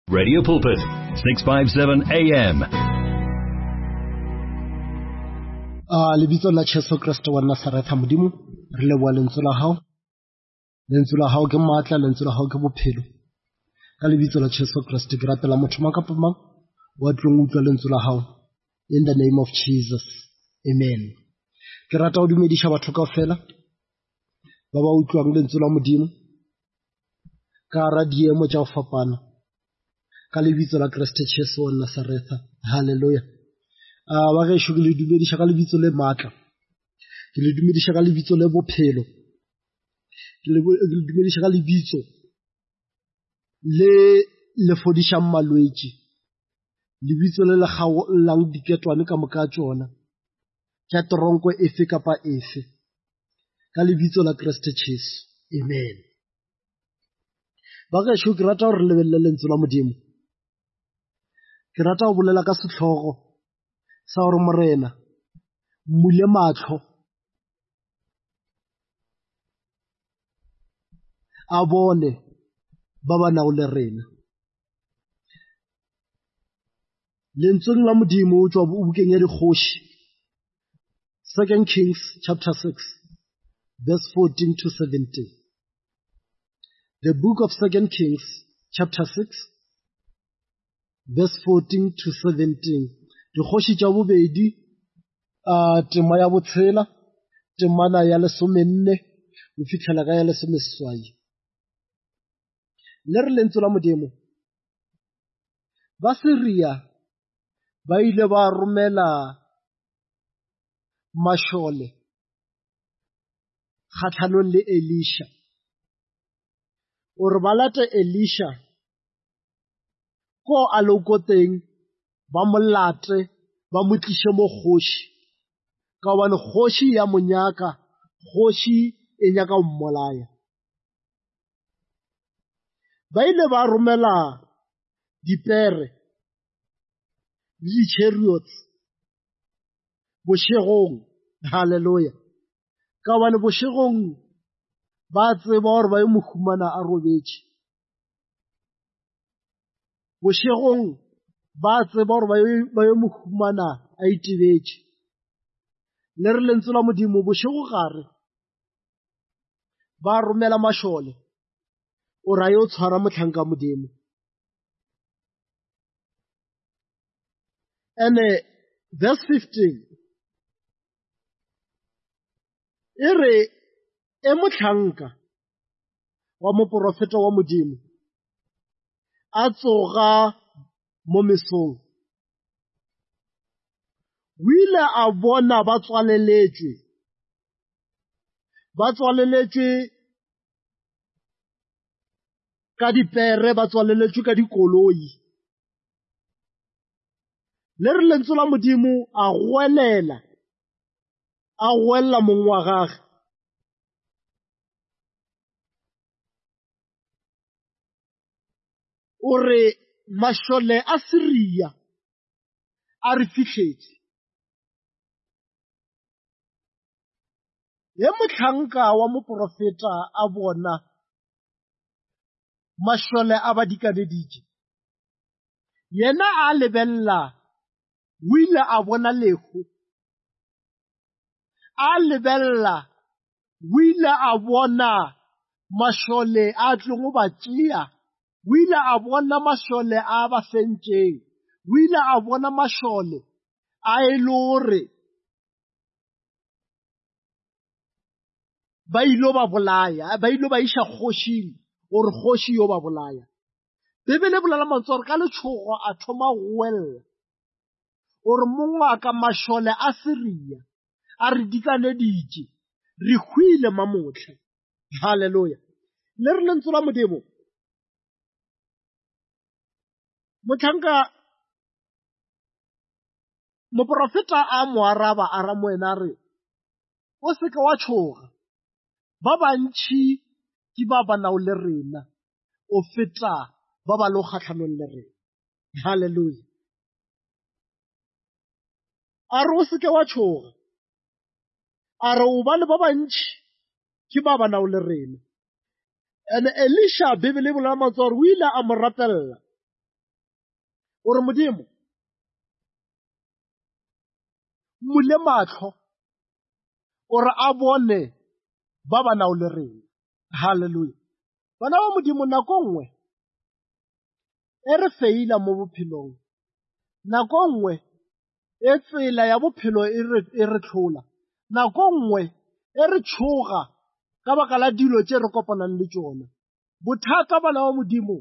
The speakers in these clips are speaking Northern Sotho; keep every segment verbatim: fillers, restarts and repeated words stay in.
Radio Pulpit, six fifty-seven A M. Ah, lebitso la Jesu Kristo wa Nazareth modimo re leboa lentswe la hao. Lentswe la hao ke maatla, lentswe la hao ke bophelo. Ka lebitso la Jesu Kristo ke rapela motho mang kapa mang wa tlong utlwa lentswe la hao. In the name of Jesus. Amen. Ke rata ho dumedisha batho kaofela ba ba utlwang lentswe la modimo ka radio mo tja fapana. Ka lebitso la Kristo Jesu wa Nazareth. Hallelujah. Ah, ba ge sho ke le dumedisha ka lebitso le maatla. Ke le dumedisha ka lebitso le bophelo. Ke le dumedisha ka lebitso le le fodisha malwetse. Lebitso le le gaolang diketwane ka moka tsona. Ke tronko efe kapa efe. Ka lebitso la Kristo Jesu. Amen. Ba ge sho ke rata hore lebelle lentswe la modimo. Ke rata ho bolela ka setlhogo sa hore morena mmule matlho a bone ba ba nang le rena. Lentsweng la modimo o tswa bukeng ya dikgoši, Second Kings chapter six, verse fourteen to seventeen. The book of Second Kings chapter six, verse fourteen to seventeen. Dikgoši tša bobedi, uh, tema ya botshela, temana ya lesomenne, o fitlhela ka ya lesomeseswai. Le re lentswe la modimo, ba Syria ba ile ba romela mashole kgatlhanong le Elisha, ore ba late Elisha ko a lokoteng ba molate ba motlishe mo kgoši, ka hobane kgoši ya monyaka, kgoši e nyaka ho mmolaya. Ba ile ba romela dipere le di-chariots bošegong. Hallelujah. Ka hobane bošegong ba tseba hore ba ye mohumana a robetše. Bošegong ba tseba hore ba ye mohumana a itebetše. Le re lentswe la modimo bošego gare ba romela mašole o ra yo tshwara mohlanka modimo. And uh, verse fifteen, e re e mohlanka wa moprofeta wa modimo a tsoga mo mesong, o ile a bona ba tswaleletšwe ba tswaleletšwe ka dipere, ba tswaleletšwe ka dikoloi. Le re lentswe la modimo a goelela a goelela mong wa gagwe, o re mašole a Syria a re fihletse. Ye mohlanka wa moprofeta a bona mašole a ba dikaneditše, yena a lebella, o ile a bona lehu, a lebella, o ile a bona mašole a tlong go ba tšea, o ile a bona mašole a ba fentšeng, o ile a bona mašole a e le gore ba ilo ba bolaya, ba ilo ba iša kgošing gore kgoši yo ba bolaya. Bebele bolela mantswe gore ka letšhogo a thoma go goelela gore mongwe a ka mašole a Syria a re dikaneditše, re hwile mamotlha. Hallelujah. Le re lentswe la modimo, motlhanka moprofeta a mo araba a ra moena re, o se ka wa tšhoga, ba bantši ke ba ba nao le rena o feta ba ba lo kgatlhanong le rena. Hallelujah. A re o se ke wa tšhoga, a re o ba le ba bantši ke ba ba nao le rena. And Elisha, Bibele bolela mantswe gore o ile a mo rapella o re Modimo mule matlho o re a bone ba ba nao le rena. Hallelujah. Bana ba Modimo nako nngwe e re feila mo bophelong, nako nngwe e tsela ya bophelo e re e re tlhola, nako nngwe e re tshoga ka baka la dilo tse re kopanang le tsona. Bothata bana ba Modimo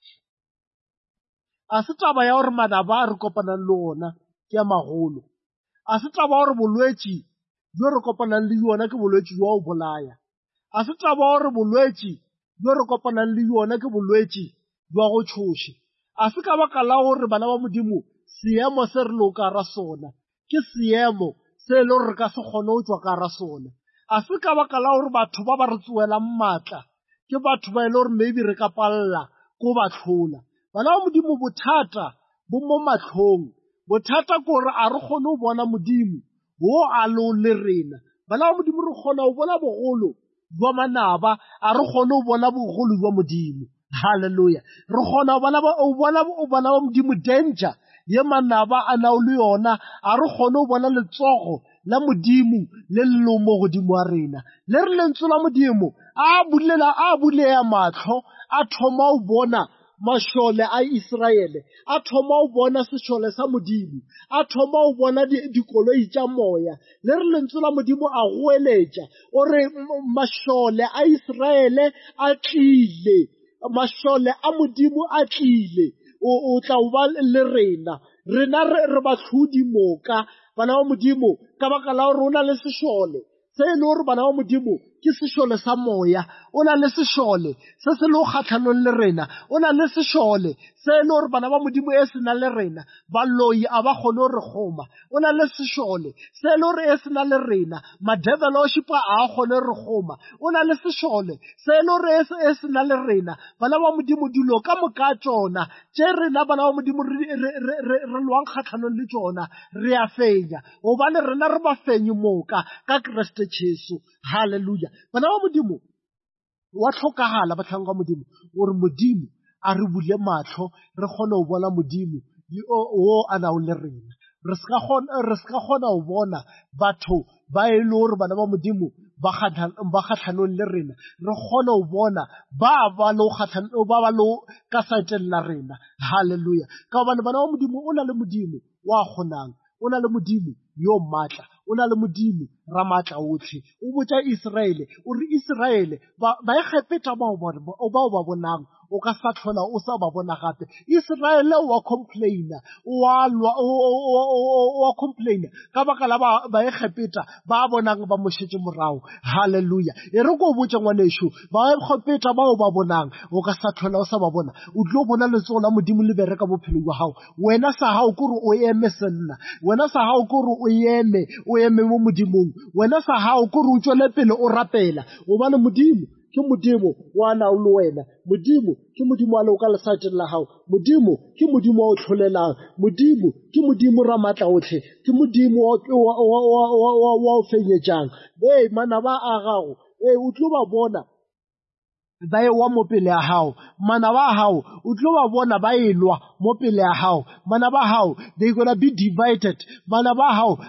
a se taba ya gore madaba a re kopanang le ona ke a magolo, a se taba ya gore bolwetsi jo re kopanang le yona ke bolwetsi jwa o bolaya, a se taba ya gore bolwetsi jo re kopanang le yona ke bolwetsi jwa go tshoše, a se ka baka la gore bana ba Modimo seemo se re lo ka ra sona ke seemo se le re ka se kgone go tswa ka ra sona, a se ka baka la gore batho ba ba re tsoelang maatla ke batho ba e le gore maybe re ka palla ko ba tlhola. Bana ba Modimo bothata bo mo matlhong, bothata ke gore a re kgone go bona Modimo wo a lo le rena. Bana ba Modimo re kgona go bona bogolo jwa manaba, a re kgone go bona bogolo jwa Modimo. Hallelujah. Re kgona go bona o bona o bona ba Modimo danger ye manaba a nao le yona, a re kgone go bona letsogo la Modimo le le mo godimo wa rena. Le re lentswe la Modimo a bulela a bulea matlho a thoma o bona mashole a Israele, a thoma o bona sešole sa Modimo, a thoma o bona dikoloi tša moya. Le re lentswe la Modimo a goeletša o re mashole a Israele a tlile, mashole a Modimo a tlile, o tla o ba le rena, rena re bahlodi moka bana ba Modimo ka baka la gore o na le sešole se e le gore bana ba Modimo ke sešole sa moya, o na le sešole se se le kgatlhanong le rena, o na le sešole se e le gore bana ba Modimo e se na le rena baloi a ba kgone go re goma, o na le sešole se e le gore e se na le rena madevelošipa a kgone re goma, o na le sešole se e le gore e se na le rena bana ba Modimo dilo ka moka tsona tše rena bana ba Modimo re lwang kgatlhanong le tsona re a fenya, gobane rena re ba fenye moka ka Kriste Jesu. Hallelujah. Bana ba Modimo wa tlhokagala batlhang ka Modimo gore Modimo a re bule matlho re kgone go bona Modimo wo a nao le rena, re ska kgona go bona batho ba e le gore bana ba Modimo ba kgatlhanong le rena, re kgone go bona ba ba lo ka saeteng la rena. Hallelujah. Ka gobane bana ba Modimo o na le Modimo wa kgonang, o na le Modimo yo maatla, o na le Modimo ra maatla otlhe. O botša Israele o re Israele ba e kgepeta bao ba bonang o ka sa tlhola o sa ba bona gape. Israele wa complaina wa wa complaina ka baka la ba e kgepeta ba bonang ba mošetse morago. Hallelujah. E re ko botša ngwanešo ba e kgepeta bao ba bonang o ka sa tlhola o sa ba bona, o tlo bona letsogo la Modimo le bereka bophelo jwa gago. Wena sa gago kore o eme senna, wena sa gago kore o eme o eme mo Modimong, wena sa gago kore o tšwele pele o rapela, gobane Modimo ke Modimo wa nao le wena, Modimo ke Modimo a le o ka lesaeteng la gago, Modimo ke Modimo wa o tlholelang, Modimo ke Modimo ra maatla otlhe, ke Modimo wa o fenyetšang. Ee, manaba a gago ee o tlo ba bona ba e wa mo pele ya gago, manaba a gago o tlo ba bona ba e lwa mo pele ya gago, manaba a gago they gonna be divided, manaba a gago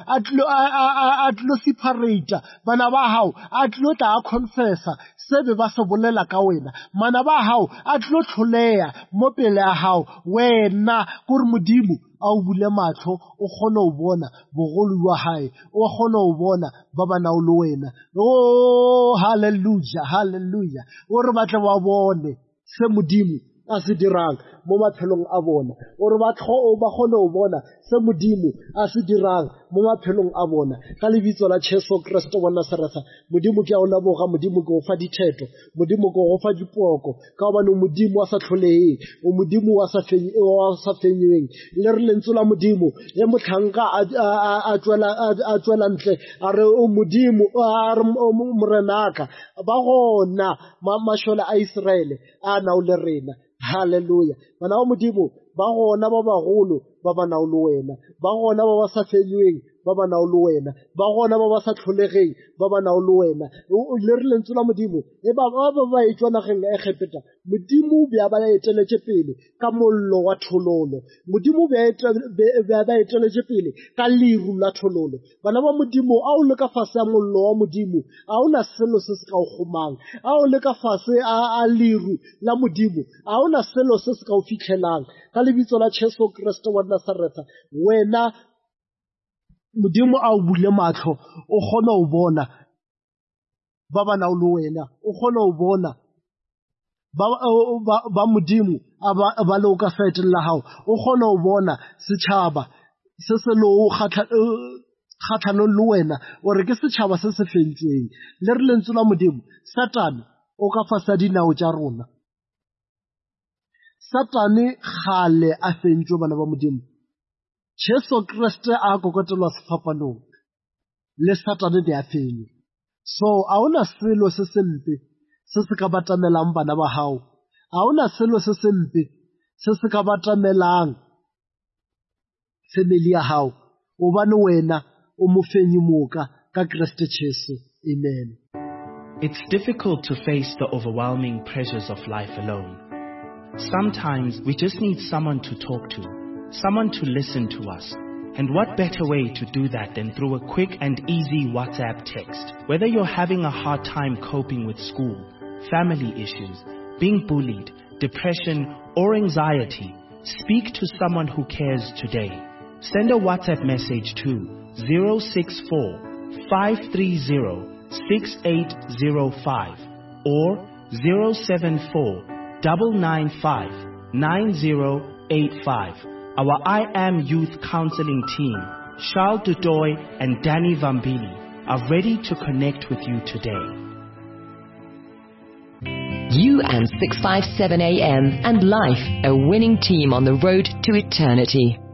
a tlo separata, manaba a gago a tlo tla a confessa se be ba se bolela ka wena, manaba a gago a tlo tlholea mo pele ya gago. Wena kore Modimo a o bule matlho o kgone go bona bogolo jwa hae, o kgone go bona ba ba nao le wena. Oh hallelujah, hallelujah. O re batle ba bone se Modimo a se dirang mo maphelong a bona, o re ba kgone go bona se Modimo a se dirang mo maphelong a bona. Ka lebitso la Jesu Kriste wa Nazaretha, Modimo ke a o leboga, Modimo ke o fa ditheto, Modimo ke o fa dipoko ka gobane Modimo a sa tlholeeng, o Modimo wa sa fenyeng. Le re lentswe la Modimo ye motlhanka a tswela ntle a re o Modimo a re morenaka ba gona mašole a Israele a nao le rena. Hallelujah. Bana ba Modimo ba gona ba bagolo ba ba nao le wena, ba gona ba ba sa fenyeng ba ba nao le wena, ba gona ba ba sa tlholegeng ba ba nao le wena. Le re lentswe la Modimo e ba ba ba e tswa nageng e Egepeta, Modimo be ba eteletse pele ka mollo wa thololo, Modimo be ba eteletse pele ka liru la thololo. Bana ba Modimo a o le ka fase ya mollo wa Modimo, a ona selo se se ka o gomang, a o le ka fase a liru la Modimo, a ona selo se se ka o fitlhelang. Ka lebitso la Jesu Kriste wa Nazareta, wena Modimo a o bule matlho, o kgona o bona ba ba nao le wena, o kgona o bona ba ba ba Modimo a ba ba le o ka fetela la hao, o kgona o bona setšhaba se se lo kgatlhanong le wena, o re ke setšhaba se se fentsweng. Le re lentswe la Modimo, Satane o ka fasa dinao tša rona. Satane gale a fentswe bana ba Modimo. Jesu Kriste a kokotelwa sefapanong, le Satane di a fenywa. So a ona selo se sempe se se ka batamelang bana ba hao, a ona selo se sempe se se ka batamelang family ya hao, obane wena o mofenyi moka ka Kriste Jesu. Amen. It's difficult to face the overwhelming pressures of life alone. Sometimes we just need someone to talk to, someone to listen to us. And what better way to do that than through a quick and easy WhatsApp text? Whether you're having a hard time coping with school, family issues, being bullied, depression, or anxiety, speak to someone who cares today. Send a WhatsApp message to zero six four, five three zero, six eight zero five or zero seven four, nine nine five, nine zero eight five. Our I Am Youth Counseling team, Charles Dudoy and Danny Vambili, are ready to connect with you today. You and six five seven A M and Life, a winning team on the road to eternity.